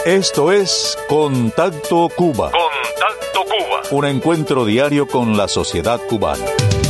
Esto es Contacto Cuba. Contacto Cuba. Un encuentro diario con la sociedad cubana.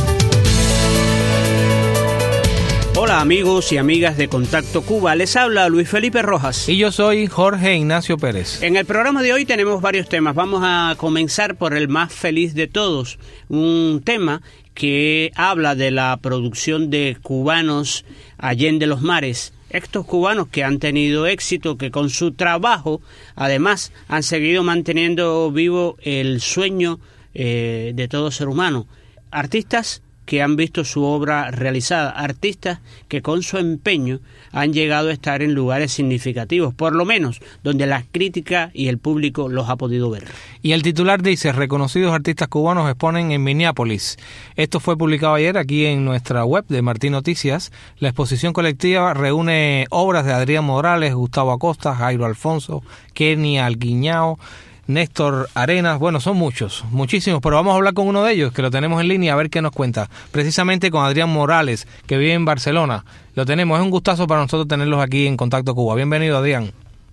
Hola amigos y amigas de Contacto Cuba, les habla Luis Felipe Rojas. Y yo soy Jorge Ignacio Pérez. En el programa de hoy tenemos varios temas. Vamos a comenzar por el más feliz de todos, un tema que habla de la producción de cubanos allende los mares. Estos cubanos que han tenido éxito, que con su trabajo además han seguido manteniendo vivo el sueño de todo ser humano. Artistas que han visto su obra realizada, artistas que con su empeño han llegado a estar en lugares significativos, por lo menos donde la crítica y el público los ha podido ver. Y el titular dice: reconocidos artistas cubanos exponen en Minneapolis. Esto fue publicado ayer aquí en nuestra web de Martín Noticias. La exposición colectiva reúne obras de Adrián Morales, Gustavo Acosta, Jairo Alfonso, Kenny Alguiñao, Néstor Arenas. Bueno, son muchísimos, pero vamos a hablar con uno de ellos, que lo tenemos en línea, a ver qué nos cuenta. Precisamente con Adrián Morales, que vive en Barcelona. Lo tenemos, es un gustazo para nosotros tenerlos aquí en Contacto Cuba. Bienvenido, Adrián.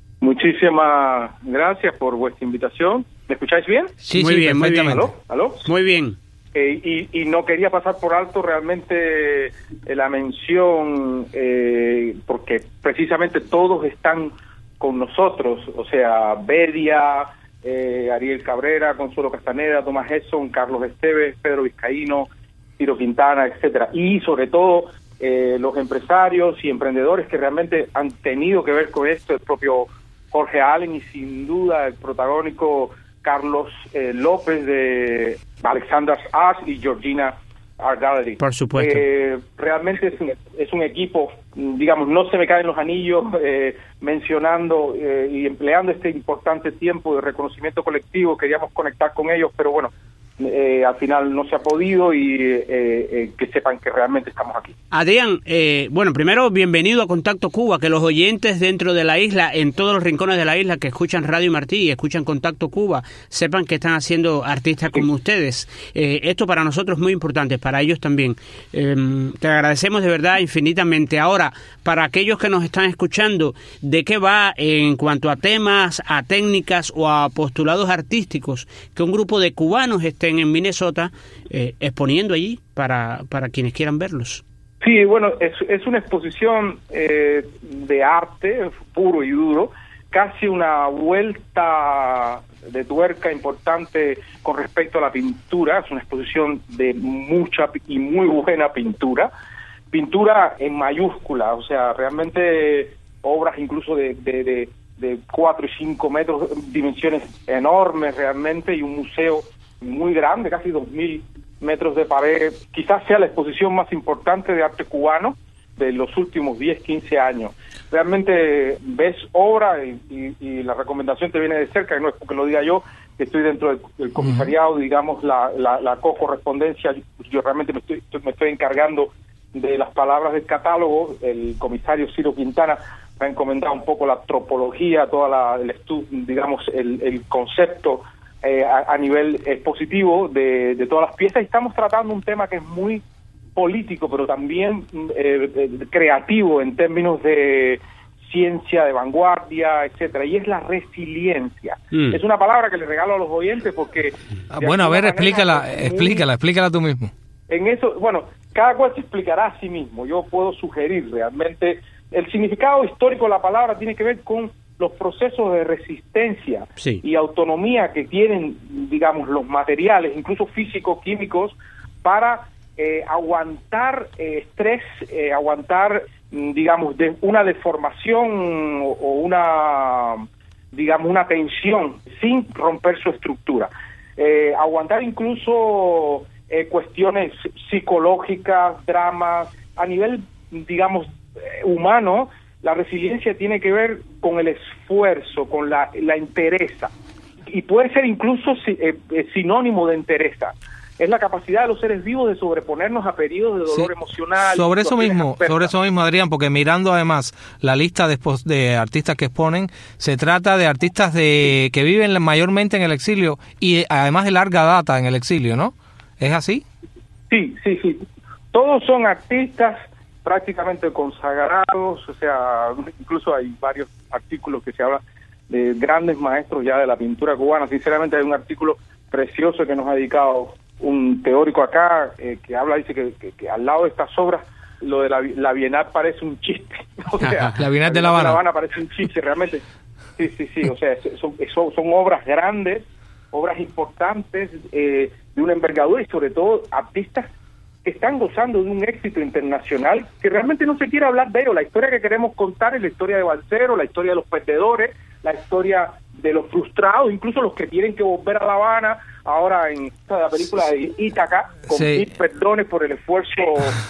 Muchísimas gracias por vuestra invitación. ¿Me escucháis bien? Sí, muy bien, perfectamente. ¿Aló? Muy bien. Y no quería pasar por alto realmente la mención, porque precisamente todos están con nosotros, o sea, Bedia, Ariel Cabrera, Consuelo Castaneda, Tomás Edson, Carlos Esteves, Pedro Vizcaíno, Ciro Quintana, etcétera, y sobre todo los empresarios y emprendedores que realmente han tenido que ver con esto, el propio Jorge Allen y sin duda el protagónico Carlos López de Alexander's Arts y Georgina Art Gallery. Por supuesto. Realmente es un equipo, digamos, no se me caen los anillos mencionando y empleando este importante tiempo de reconocimiento colectivo. Queríamos conectar con ellos, pero bueno, al final no se ha podido y que sepan que realmente estamos aquí. Adrián, bueno, primero bienvenido a Contacto Cuba, que los oyentes dentro de la isla, en todos los rincones de la isla que escuchan Radio Martí y escuchan Contacto Cuba, sepan que están haciendo artistas como ustedes. Esto para nosotros es muy importante, para ellos también. Te agradecemos de verdad infinitamente. Ahora, para aquellos que nos están escuchando, ¿de qué va en cuanto a temas, a técnicas o a postulados artísticos que un grupo de cubanos estén en Minnesota exponiendo allí para quienes quieran verlos? Sí, bueno, es una exposición de arte puro y duro, casi una vuelta de tuerca importante con respecto a la pintura. Es una exposición de mucha y muy buena pintura en mayúscula, o sea, realmente obras incluso de 4 y 5 metros, dimensiones enormes realmente, y un museo muy grande, casi 2.000 metros de pared. Quizás sea la exposición más importante de arte cubano de los últimos 10, 15 años. Realmente ves obra y la recomendación te viene de cerca, y no es porque lo diga yo, que estoy dentro del comisariado, digamos, la co-correspondencia. Yo realmente me estoy encargando de las palabras del catálogo. El comisario Ciro Quintana me ha encomendado un poco la antropología, el estudio, digamos, el concepto a nivel expositivo de todas las piezas, y estamos tratando un tema que es muy político, pero también creativo en términos de ciencia de vanguardia, etcétera, y es la resiliencia. Es una palabra que le regalo a los oyentes porque... Bueno, a ver, explícala tú mismo. En eso, bueno, cada cual se explicará a sí mismo. Yo puedo sugerir realmente el significado histórico de la palabra tiene que ver con los procesos de resistencia y autonomía que tienen, digamos, los materiales, incluso físicos, químicos, para aguantar estrés, aguantar, digamos, de una deformación o una, digamos, una tensión sin romper su estructura. Aguantar incluso cuestiones psicológicas, dramas, a nivel, digamos, humano. La resiliencia tiene que ver con el esfuerzo, con la entereza, y puede ser incluso sinónimo de entereza. Es la capacidad de los seres vivos de sobreponernos a periodos de dolor emocional. Sobre eso mismo, Adrián, porque mirando además la lista de artistas que exponen, se trata de artistas que viven mayormente en el exilio y además de larga data en el exilio, ¿no? ¿Es así? Sí. Todos son artistas prácticamente consagrados, o sea, incluso hay varios artículos que se hablan grandes maestros ya de la pintura cubana. Sinceramente hay un artículo precioso que nos ha dedicado un teórico acá que habla, dice que al lado de estas obras lo de la Bienal parece un chiste. O sea, la Bienal de La Habana parece un chiste realmente. Sí, o sea, son obras grandes, obras importantes, de una envergadura, y sobre todo artistas que están gozando de un éxito internacional que realmente no se quiere hablar de ello. La historia que queremos contar es la historia de Balsero, la historia de los perdedores, la historia de los frustrados, incluso los que tienen que volver a La Habana, ahora en la película de Ítaca, con mil perdones por el esfuerzo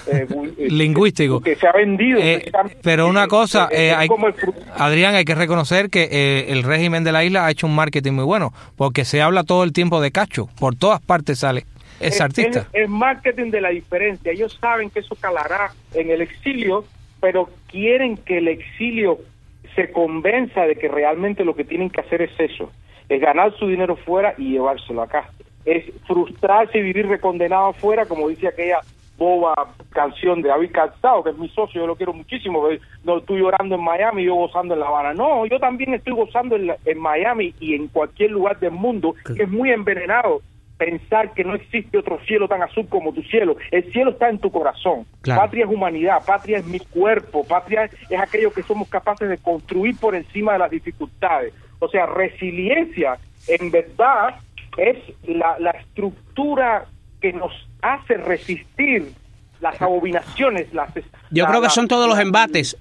lingüístico que se ha vendido. Pero una cosa, Adrián, hay que reconocer que el régimen de la isla ha hecho un marketing muy bueno, porque se habla todo el tiempo de Cacho, por todas partes sale ese artista. Es marketing de la diferencia. Ellos saben que eso calará en el exilio, pero quieren que el exilio se convenza de que realmente lo que tienen que hacer es eso, es ganar su dinero fuera y llevárselo acá, es frustrarse y vivir recondenado afuera, como dice aquella boba canción de David Calzado, que es mi socio, yo lo quiero muchísimo, no estoy llorando en Miami y yo gozando en La Habana. No, yo también estoy gozando en Miami y en cualquier lugar del mundo, que es muy envenenado pensar que no existe otro cielo tan azul como tu cielo. El cielo está en tu corazón. Claro. Patria es humanidad, patria es mi cuerpo, patria es aquello que somos capaces de construir por encima de las dificultades. O sea, resiliencia, en verdad, es la estructura que nos hace resistir las abominaciones. Yo creo que son todos los embates,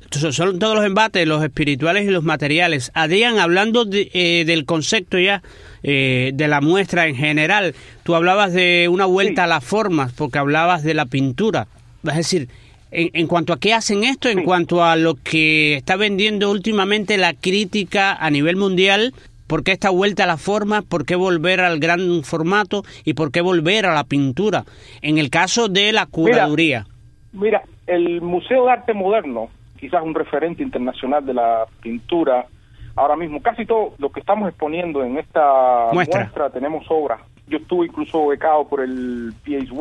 los espirituales y los materiales. Adrián, hablando del concepto ya, de la muestra en general, tú hablabas de una vuelta a las formas, porque hablabas de la pintura. Es decir, en cuanto a qué hacen esto, en cuanto a lo que está vendiendo últimamente la crítica a nivel mundial, ¿por qué esta vuelta a las formas? ¿Por qué volver al gran formato? ¿Y por qué volver a la pintura? En el caso de la curaduría. Mira, el Museo de Arte Moderno, quizás un referente internacional de la pintura, ahora mismo casi todo lo que estamos exponiendo en esta muestra tenemos obras. Yo estuve incluso becado por el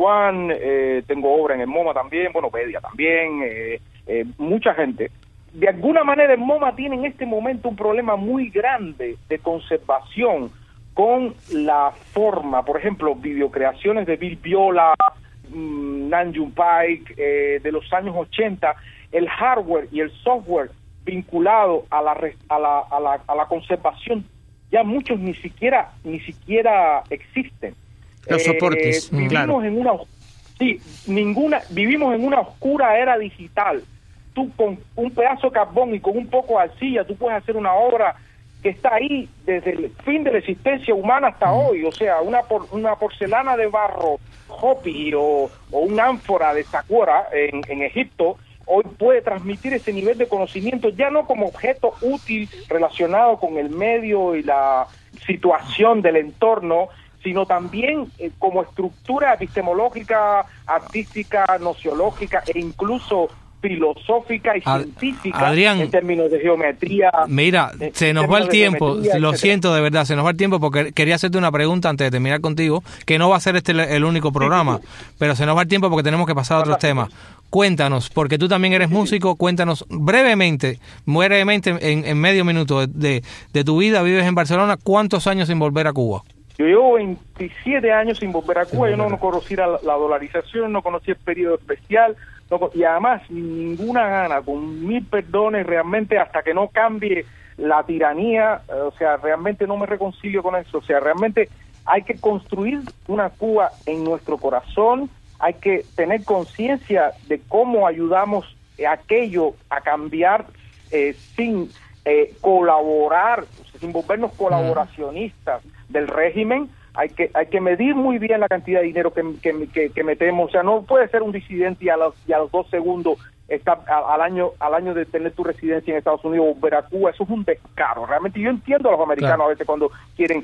PH1, tengo obra en el MoMA también, bueno, Pedia también, mucha gente. De alguna manera el MoMA tiene en este momento un problema muy grande de conservación con la forma. Por ejemplo, videocreaciones de Bill Viola, Nam June Paik, de los años 80, el hardware y el software vinculado a la conservación, ya muchos ni siquiera existen. Los soportes, vivimos en una oscura era digital. Tú con un pedazo de carbón y con un poco de arcilla, tú puedes hacer una obra que está ahí desde el fin de la existencia humana hasta hoy. O sea, una porcelana de barro Hopi o un ánfora de Saqqara en Egipto, hoy puede transmitir ese nivel de conocimiento, ya no como objeto útil relacionado con el medio y la situación del entorno, sino también como estructura epistemológica, artística, nociológica e incluso filosófica y científica, Adrián, en términos de geometría. Mira, se nos va el tiempo, lo siento de verdad, se nos va el tiempo porque quería hacerte una pregunta antes de terminar contigo, que no va a ser este el único programa, pero se nos va el tiempo porque tenemos que pasar a otros temas. Cuéntanos, porque tú también eres músico, cuéntanos brevemente, en medio minuto de tu vida, vives en Barcelona, ¿cuántos años sin volver a Cuba? Yo llevo 27 años sin volver a Cuba, yo no conocí la dolarización, no conocí el periodo especial, y además ninguna gana, con mil perdones, realmente hasta que no cambie la tiranía, o sea, realmente no me reconcilio con eso. O sea, realmente hay que construir una Cuba en nuestro corazón, hay que tener conciencia de cómo ayudamos aquello a cambiar sin colaborar, sin volvernos colaboracionistas del régimen. Hay que medir muy bien la cantidad de dinero que metemos. O sea, no puede ser un disidente y a los 2 segundos al año de tener tu residencia en Estados Unidos volver a Cuba. Eso es un descaro. Realmente yo entiendo a los americanos a veces cuando quieren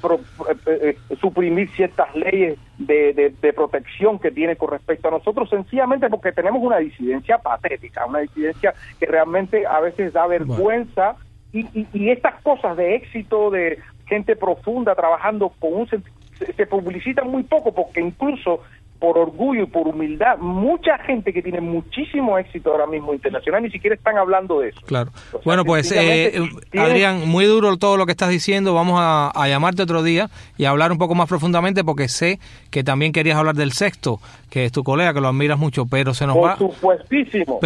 suprimir ciertas leyes de protección que tienen con respecto a nosotros, sencillamente porque tenemos una disidencia patética, una disidencia que realmente a veces da vergüenza. Y estas cosas de éxito, de gente profunda trabajando con se publicitan muy poco, porque incluso por orgullo y por humildad, mucha gente que tiene muchísimo éxito ahora mismo internacional ni siquiera están hablando de eso. Claro. O sea, Bueno, pues Adrián, muy duro todo lo que estás diciendo. Vamos a llamarte otro día y a hablar un poco más profundamente, porque sé que también querías hablar del Sexto, que es tu colega, que lo admiras mucho, pero se nos va. Por supuestísimo,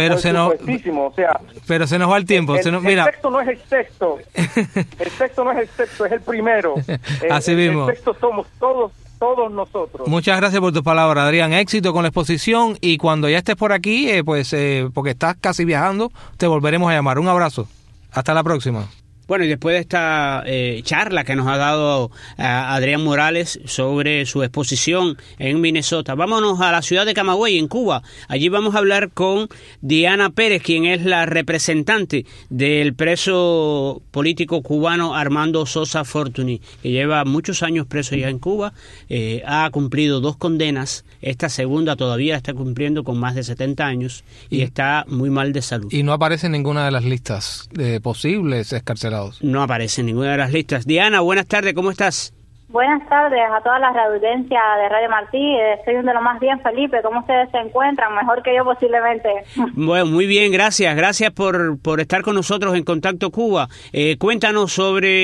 o sea, pero se nos va el tiempo. El Sexto no es el Sexto, el Sexto no es el Sexto, es el primero. Así mismo. El Sexto somos todos nosotros. Muchas gracias por tus palabras, Adrián. Éxito con la exposición, y cuando ya estés por aquí, porque estás casi viajando, te volveremos a llamar. Un abrazo. Hasta la próxima. Bueno, y después de esta charla que nos ha dado Adrián Morales sobre su exposición en Minnesota, vámonos a la ciudad de Camagüey, en Cuba. Allí vamos a hablar con Diana Pérez, quien es la representante del preso político cubano Armando Sosa Fortuny, que lleva muchos años preso ya en Cuba. Ha cumplido 2 condenas. Esta segunda todavía está cumpliendo con más de 70 años y está muy mal de salud. Y no aparece en ninguna de las listas de posibles excarcelados. No aparece en ninguna de las listas. Diana, buenas tardes, ¿cómo estás? Buenas tardes a todas las audiencias de Radio Martí. Estoy de lo más bien, Felipe. ¿Cómo ustedes se encuentran? Mejor que yo posiblemente. Bueno, muy bien, gracias. Gracias por estar con nosotros en Contacto Cuba. Cuéntanos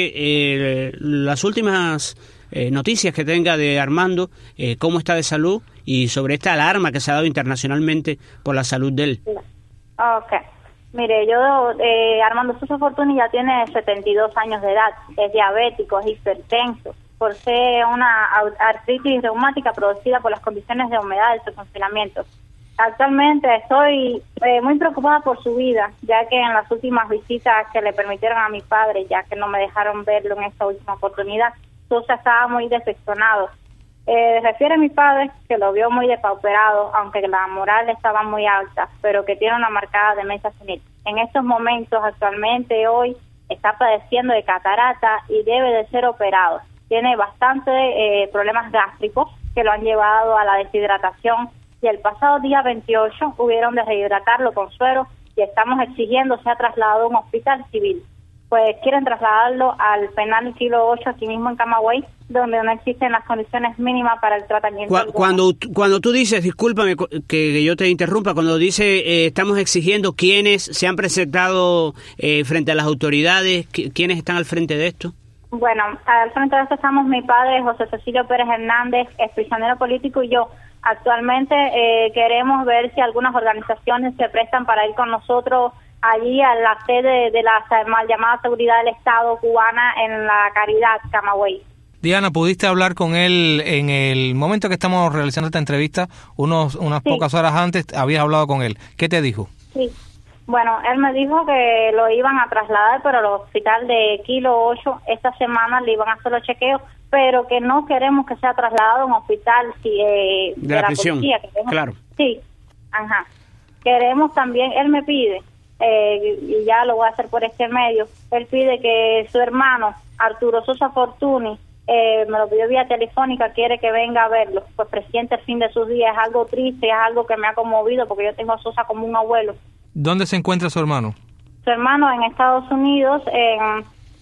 sobre las últimas noticias que tenga de Armando, cómo está de salud y sobre esta alarma que se ha dado internacionalmente por la salud de él. Ok. Mire, Armando Sosa Fortuny ya tiene 72 años de edad, es diabético, es hipertenso, posee una artritis reumática producida por las condiciones de humedad de su confinamiento. Actualmente estoy muy preocupada por su vida, ya que en las últimas visitas que le permitieron a mi padre, ya que no me dejaron verlo en esta última oportunidad, Sosa estaba muy decepcionado. Refiere a mi padre que lo vio muy depauperado, aunque la moral estaba muy alta, pero que tiene una marcada demencia senil. En estos momentos, actualmente, hoy, está padeciendo de catarata y debe de ser operado. Tiene bastantes problemas gástricos que lo han llevado a la deshidratación, y el pasado día 28 hubieron de rehidratarlo con suero y estamos exigiendo sea trasladado a un hospital civil. Pues quieren trasladarlo al penal Kilo 8 aquí mismo en Camagüey, donde no existen las condiciones mínimas para el tratamiento. Cuando tú dices, discúlpame que yo te interrumpa, cuando dice estamos exigiendo, ¿quiénes se han presentado frente a las autoridades? ¿Quiénes están al frente de esto? Bueno, al frente de esto estamos mi padre, José Cecilio Pérez Hernández, ex prisionero político, y yo. Actualmente queremos ver si algunas organizaciones se prestan para ir con nosotros allí a la sede de la mal llamada Seguridad del Estado cubana en la Caridad, Camagüey. Diana, ¿pudiste hablar con él en el momento que estamos realizando esta entrevista? Unas pocas horas antes habías hablado con él. ¿Qué te dijo? Sí, bueno, él me dijo que lo iban a trasladar, pero al hospital de Kilo 8 esta semana le iban a hacer los chequeos, pero que no queremos que sea trasladado a un hospital de la prisión. Policía. Claro. Sí, ajá. Queremos también, él me pide, y ya lo voy a hacer por este medio, él pide que su hermano, Arturo Sosa Fortuny, me lo pidió vía telefónica, quiere que venga a verlo, pues presidente el fin de sus días. Es algo triste, es algo que me ha conmovido, porque yo tengo a Sosa como un abuelo. ¿Dónde se encuentra su hermano? Su hermano en Estados Unidos, en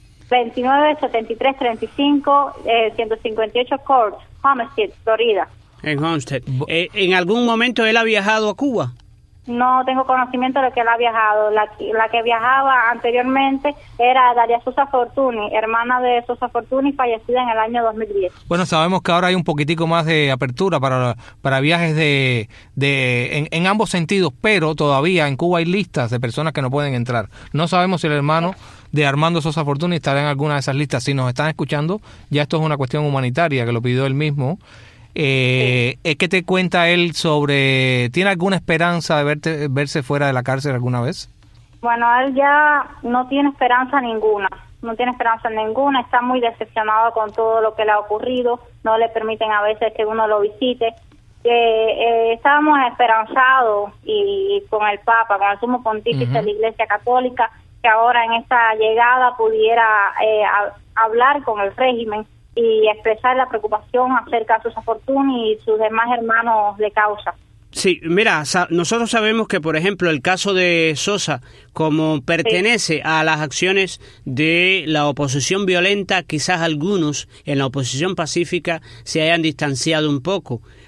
297335, 158 Court, Homestead, Florida. En Homestead. ¿En algún momento él ha viajado a Cuba? No tengo conocimiento de que él ha viajado. La que viajaba anteriormente era Daria Sosa Fortuny, hermana de Sosa Fortuny, fallecida en el año 2010. Bueno, sabemos que ahora hay un poquitico más de apertura para viajes en ambos sentidos, pero todavía en Cuba hay listas de personas que no pueden entrar. No sabemos si el hermano de Armando Sosa Fortuny estará en alguna de esas listas. Si nos están escuchando, ya esto es una cuestión humanitaria que lo pidió él mismo. ¿Qué te cuenta él sobre... ¿Tiene alguna esperanza de verse fuera de la cárcel alguna vez? Bueno, él ya no tiene esperanza ninguna. Está muy decepcionado con todo lo que le ha ocurrido. No le permiten a veces que uno lo visite. Estábamos esperanzados y con el Papa, con el Sumo Pontífice de la Iglesia Católica, que ahora en esta llegada pudiera hablar con el régimen y expresar la preocupación acerca de Sosa Fortuny y sus demás hermanos de causa. Sí, mira, nosotros sabemos que, por ejemplo, el caso de Sosa, como pertenece a las acciones de la oposición violenta, quizás algunos en la oposición pacífica se hayan distanciado un poco,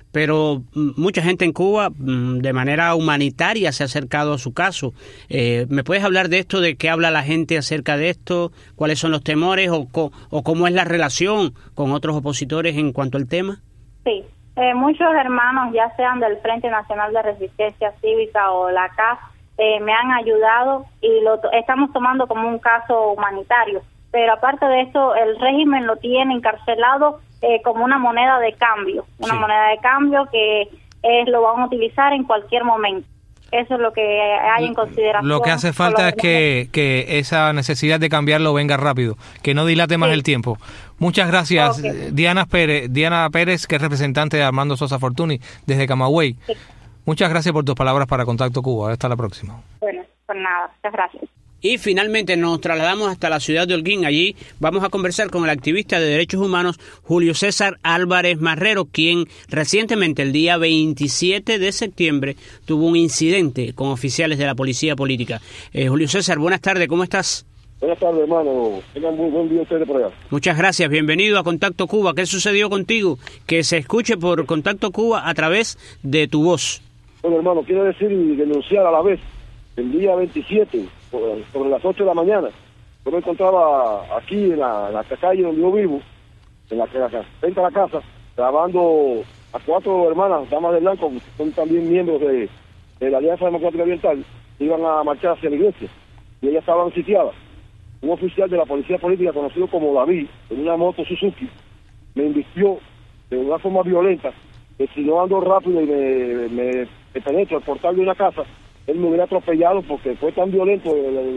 pero mucha gente en Cuba de manera humanitaria se ha acercado a su caso. ¿Me puedes hablar de esto, de qué habla la gente acerca de esto, cuáles son los temores o cómo es la relación con otros opositores en cuanto al tema? Sí, muchos hermanos, ya sean del Frente Nacional de Resistencia Cívica o la CAF, me han ayudado y lo estamos tomando como un caso humanitario. Pero aparte de esto, el régimen lo tiene encarcelado como una moneda de cambio, moneda de cambio que lo van a utilizar en cualquier momento. Eso es lo que hay en consideración. Lo que hace falta es que esa necesidad de cambiarlo venga rápido, que no dilate más el tiempo. Muchas gracias, Diana Pérez, que es representante de Armando Sosa Fortuny desde Camagüey. Sí. Muchas gracias por tus palabras para Contacto Cuba. Hasta la próxima. Bueno, pues nada, muchas gracias. Y finalmente nos trasladamos hasta la ciudad de Holguín. Allí vamos a conversar con el activista de derechos humanos Julio César Álvarez Marrero, quien recientemente, el día 27 de septiembre, tuvo un incidente con oficiales de la policía política. Julio César, buenas tardes, ¿cómo estás? Buenas tardes, hermano. Tengan muy buen día ustedes por allá. Muchas gracias. Bienvenido a Contacto Cuba. ¿Qué sucedió contigo? Que se escuche por Contacto Cuba a través de tu voz. Bueno, hermano, quiero decir y denunciar a la vez. El día 27, sobre las 8 de la mañana, yo me encontraba aquí en la calle donde yo vivo, en la frente a la casa, grabando a 4 hermanas, damas de blanco, que son también miembros de la Alianza Democrática Oriental, iban a marchar hacia la iglesia, y ellas estaban sitiadas. Un oficial de la policía política, conocido como David, en una moto Suzuki, me invistió de una forma violenta, que si no ando rápido y me penetro al portal de una casa, él me hubiera atropellado porque fue tan violento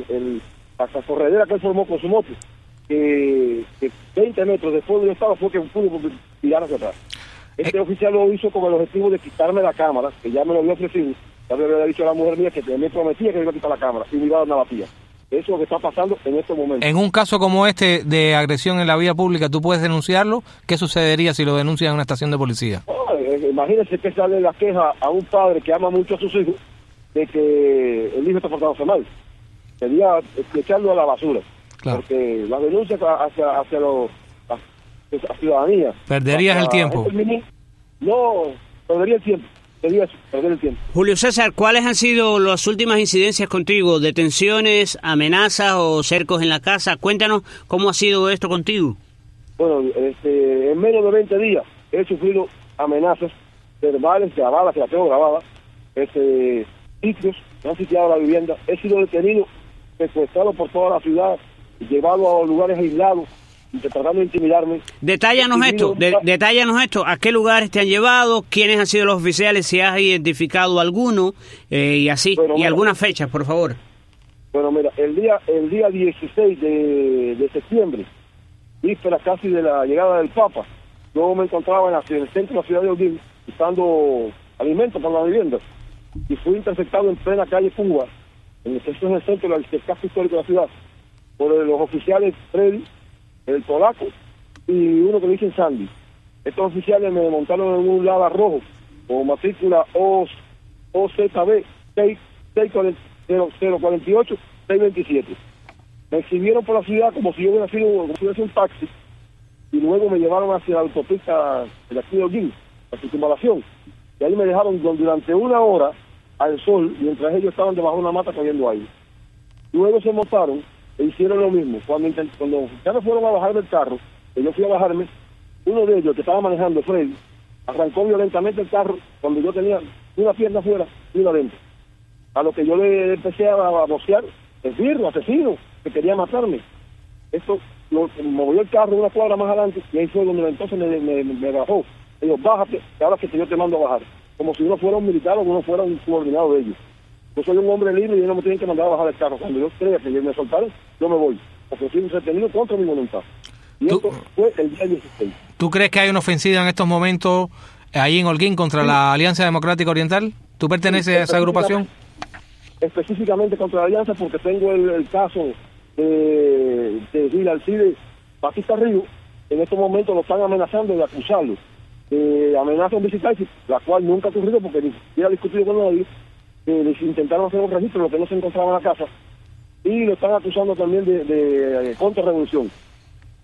la corredera que él formó con su moto, que 20 metros después de donde estaba fue que pudo tirar hacia atrás. Este oficial lo hizo con el objetivo de quitarme la cámara, que ya me lo había ofrecido, ya me había dicho a la mujer mía que me prometía que me iba a quitar la cámara y me iba a dar una batida. Eso es lo que está pasando en estos momentos. En un caso como este de agresión en la vía pública, ¿tú puedes denunciarlo? ¿Qué sucedería si lo denuncias en una estación de policía? Imagínense que sale la queja a un padre que ama mucho a sus hijos de que el hijo está portándose mal. Sería echarlo a la basura. Claro. Porque la denuncia hacia la ciudadanía. ¿Perderías el tiempo? No, perdería el tiempo. Perder el tiempo. Julio César, ¿cuáles han sido las últimas incidencias contigo? ¿Detenciones, amenazas o cercos en la casa? Cuéntanos cómo ha sido esto contigo. Bueno, en menos de 20 días he sufrido amenazas verbales, grabadas, que las tengo grabadas, sitios, me han sitiado la vivienda, he sido detenido, secuestrado por toda la ciudad, llevado a lugares aislados, tratando de intimidarme. Detállanos esto, ¿a qué lugares te han llevado? ¿Quiénes han sido los oficiales? Si has identificado alguno, y así, bueno, y algunas fechas, por favor. Bueno, mira, el día 16 de septiembre, víspera casi de la llegada del Papa, yo me encontraba en el centro de la ciudad de Holguín, buscando alimentos para la vivienda, y fui interceptado en plena calle Cuba, en el centro del casco histórico de la ciudad, por los oficiales Freddy, el polaco, y uno que dicen Sandy. Estos oficiales me montaron en un Lada rojo, con matrícula OZB 648-627. Me exhibieron por la ciudad como si yo hubiera sido un taxi, y luego me llevaron hacia la autopista de la ciudad de Holguín, la circunvalación, y ahí me dejaron durante 1 hora al sol, mientras ellos estaban debajo de una mata cogiendo aire. Luego se montaron e hicieron lo mismo. Cuando ya me fueron a bajar del carro, que yo fui a bajarme, uno de ellos, que estaba manejando, Freddy, arrancó violentamente el carro cuando yo tenía una pierna afuera y una adentro. A lo que yo le empecé a vocear, esbirro, asesino, que quería matarme. Esto me movió el carro 1 cuadra más adelante, y ahí fue donde entonces me bajó. Me dijo, bájate, que ahora que yo te mando a bajar. Como si uno fuera un militar o uno fuera un subordinado de ellos. Yo soy un hombre libre y ellos no me tienen que mandar a bajar el carro. Cuando yo crea que me soltaron, yo me voy. Porque soy un retenido contra mi voluntad. Y esto fue el día 16. ¿Tú crees que hay una ofensiva en estos momentos ahí en Holguín contra la Alianza Democrática Oriental? ¿Tú perteneces a esa agrupación? Específicamente contra la Alianza, porque tengo el caso de Gil Alcides Batista Río. En estos momentos lo están amenazando y acusarlo. Amenazan visitarse, la cual nunca ha ocurrido porque ni siquiera ha discutido con nadie. Les intentaron hacer un registro, lo que no se encontraba en la casa, y lo están acusando también de contrarrevolución.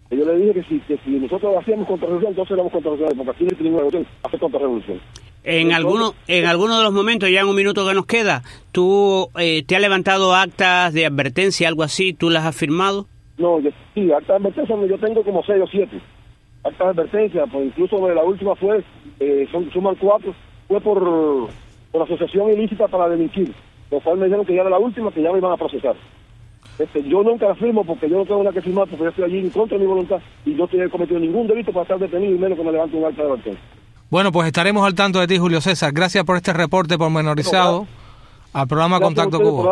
Y yo le dije que si nosotros hacíamos contrarrevolución, entonces éramos contrarrevolucionarios, porque aquí no hay ninguna revolución, hace contrarrevolución. En alguno de los momentos, ya en un minuto que nos queda, ¿tú te has levantado actas de advertencia, algo así? ¿Tú las has firmado? No, sí, actas de advertencia yo tengo como 6 o 7. Actas de advertencia, pues incluso la última fue, suman 4, fue por asociación ilícita para delinquir, lo cual me dijeron que ya era la última, que ya me iban a procesar. Yo nunca la firmo porque yo no tengo nada que firmar, porque yo estoy allí en contra de mi voluntad y yo no he cometido ningún delito para estar detenido y menos que me levante un acta de advertencia. Bueno, pues estaremos al tanto de ti, Julio César. Gracias por este reporte pormenorizado al programa Contacto Cuba.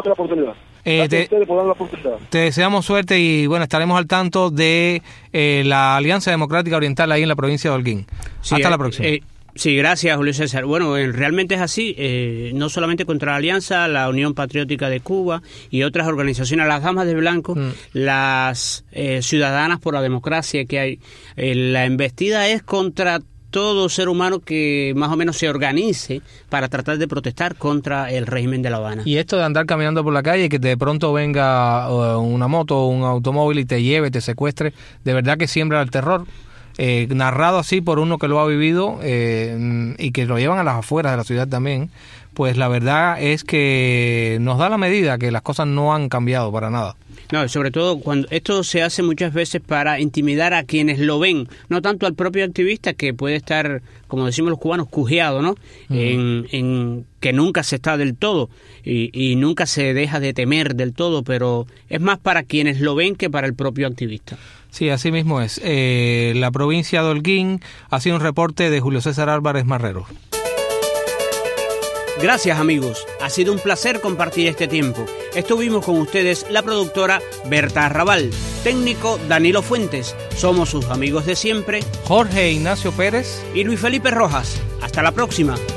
Te deseamos suerte y bueno, estaremos al tanto de la Alianza Democrática Oriental ahí en la provincia de Holguín. Sí, hasta la próxima. Sí, gracias, Julio César. Bueno, realmente es así, no solamente contra la Alianza, la Unión Patriótica de Cuba y otras organizaciones, las Damas de Blanco, las Ciudadanas por la Democracia que hay. La embestida es contra todo ser humano que más o menos se organice para tratar de protestar contra el régimen de La Habana. Y esto de andar caminando por la calle y que de pronto venga una moto o un automóvil y te lleve, te secuestre, de verdad que siembra el terror. Narrado así por uno que lo ha vivido y que lo llevan a las afueras de la ciudad también, pues la verdad es que nos da la medida que las cosas no han cambiado para nada. No, sobre todo cuando esto se hace muchas veces para intimidar a quienes lo ven, no tanto al propio activista que puede estar, como decimos los cubanos, cujeado, ¿no? En que nunca se está del todo y nunca se deja de temer del todo, pero es más para quienes lo ven que para el propio activista. Sí, así mismo es. La provincia de Holguín ha sido un reporte de Julio César Álvarez Marrero. Gracias, amigos. Ha sido un placer compartir este tiempo. Estuvimos con ustedes la productora Berta Arrabal, técnico Danilo Fuentes. Somos sus amigos de siempre, Jorge Ignacio Pérez y Luis Felipe Rojas. Hasta la próxima.